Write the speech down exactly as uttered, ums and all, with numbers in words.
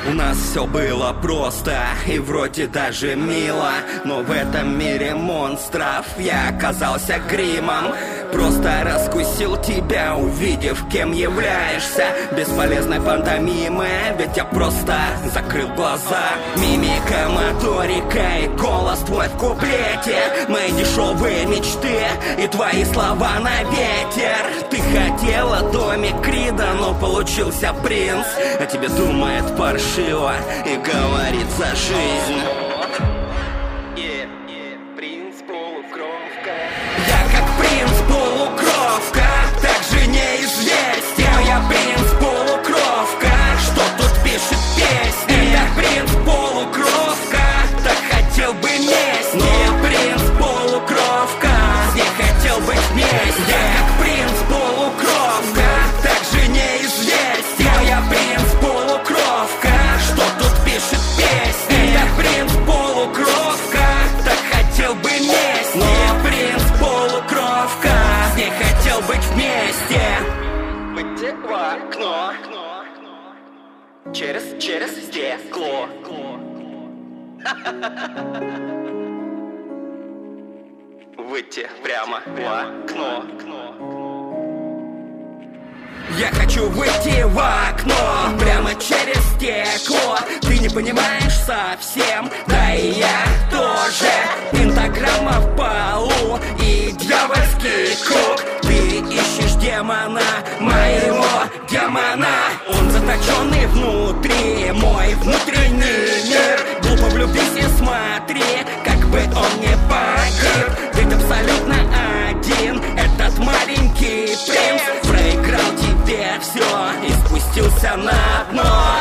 У нас все было просто и вроде даже мило, но в этом мире монстров я оказался гримом. Просто раскусил тебя, увидев, кем являешься. Бесполезной пантомимы, ведь я просто закрыл глаза. Мимика, моторика и голос твой в куплете. Мои дешевые мечты и твои слова на ветер. Ты хотела домик Крида, но получился принц. А тебе думает паршиво и говорит за жизнь. Yeah, yeah, принц полукровка. Я как принц полукровка, также неизвестен. Я принц полукровка, что тут пишет песни. Я принц полукровка, так хотел бы месть. Но я принц полукровка, не хотел быть вместе. Я как принц полукровка, также неизвестен. Я принц полукровка, что тут пишет песни. Я принц полукровка, так хотел бы месть. Но я принц полукровка, не хотел быть вместе. Выйти в окно через, через стекло. Выйти прямо в окно. Я хочу выйти в окно прямо через стекло. Ты не понимаешь совсем, да и я тоже. Пентаграмма в полу и дьявольский круг. Ты ищешь демона, моего демона. Он заточенный внутри, мой внутренний мир. Глупо влюбись и смотри, как бы он не погиб. Ведь абсолютно один этот маленький принц проиграл тебе все и спустился на дно.